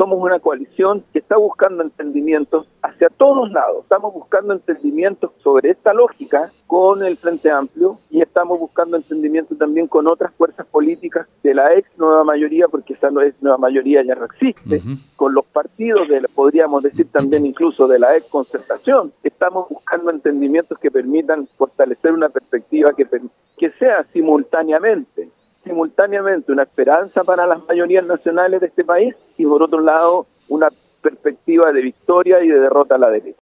somos una coalición que está buscando entendimientos hacia todos lados. Estamos buscando entendimientos sobre esta lógica con el Frente Amplio y estamos buscando entendimiento también con otras fuerzas políticas de la ex nueva mayoría, porque esa ex nueva mayoría ya no existe, con los partidos, podríamos decir también incluso de la ex concertación. Estamos buscando entendimientos que permitan fortalecer una perspectiva que sea simultáneamente una esperanza para las mayorías nacionales de este país y por otro lado una perspectiva de victoria y de derrota a la derecha.